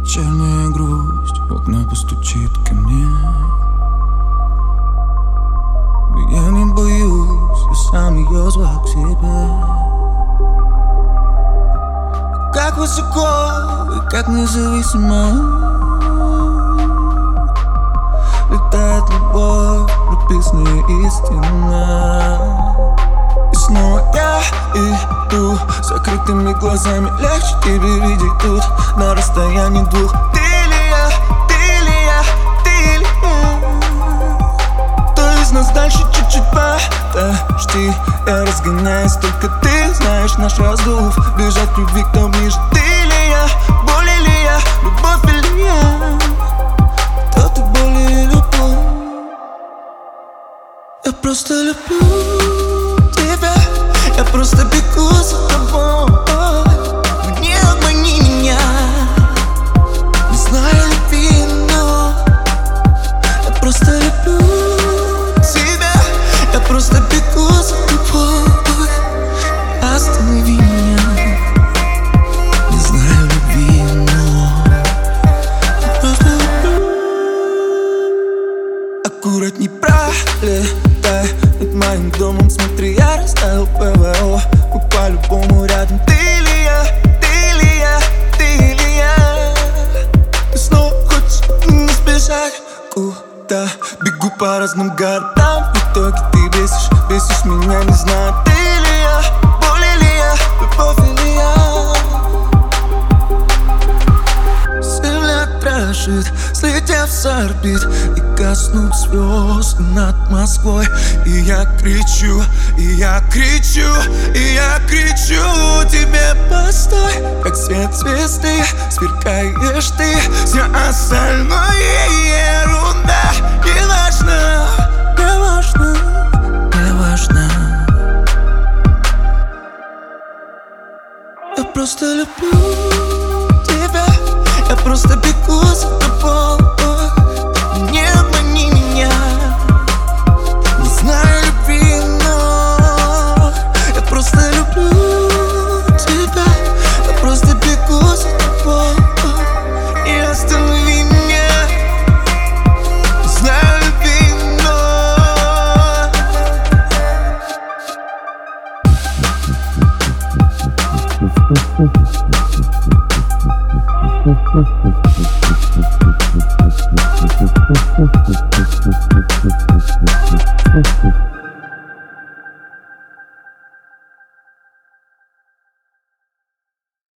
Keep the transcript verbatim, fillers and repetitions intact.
Печальная грусть в окна постучит ко мне. Но я не боюсь, я сам ее звал к себе. Как высоко и как независимо летает любовь, прописанная истина. И снова я иду с закрытыми глазами. Легче тебе видеть тут на расстоянии двух. Ты ли я, ты ли я, ты ли я? Кто из нас дальше чуть-чуть подожди. Я разгоняюсь, только ты знаешь наш раздув. Бежать к любви, кто ближе. Ты ли я, боль ли я, любовь или я? Кто ты, боль или любовь? Я просто люблю тебя, я просто бегу за тобой. Не обмани меня, не знаю любви, но я просто люблю тебя, я просто бегу за тобой. Останови меня, не знаю любви, но я просто люблю. Аккуратней пролетай над моим домом, смотри, я расставил ПВО. Мы по-любому рядом. Ты ли я, ты ли я, ты ли я? Ты снова хочешь не сбежать? Куда? Бегу по разным городам. В итоге ты бесишь, бесишь меня, не знаю. Ты ли я, боль ли я, любовь или я? Земля дрожит, слетев с орбит, и коснут звезд над Москвой. И я кричу, и я кричу, и я кричу тебе: постой, как свет звезды, сверкаешь ты. Все остальное ерунда, не важно, не важно, не важно. Я просто люблю тебя, я просто бегу за тобой. Не обмани меня, не знаю любви, но я просто люблю тебя, я просто бегу за тобой. И останови меня, не знаю любви, но